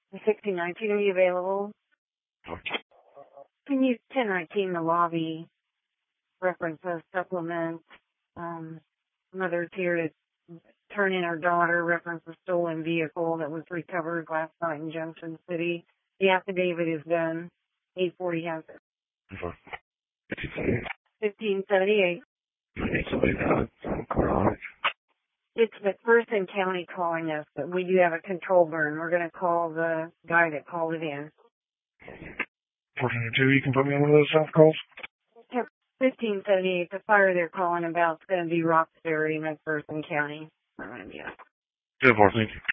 1619, are you available? Can use 1019, the lobby reference a supplement. Mother's here to turn in her daughter, reference a stolen vehicle that was recovered last night in Junction City. The affidavit is done. 840 has it. 1578. It's McPherson County calling us, but we do have a control burn. We're going to call the guy that called it in. 422, you can put me on one of those south calls? 1578, the fire they're calling about is going to be Roxbury, McPherson County. Good, thank you.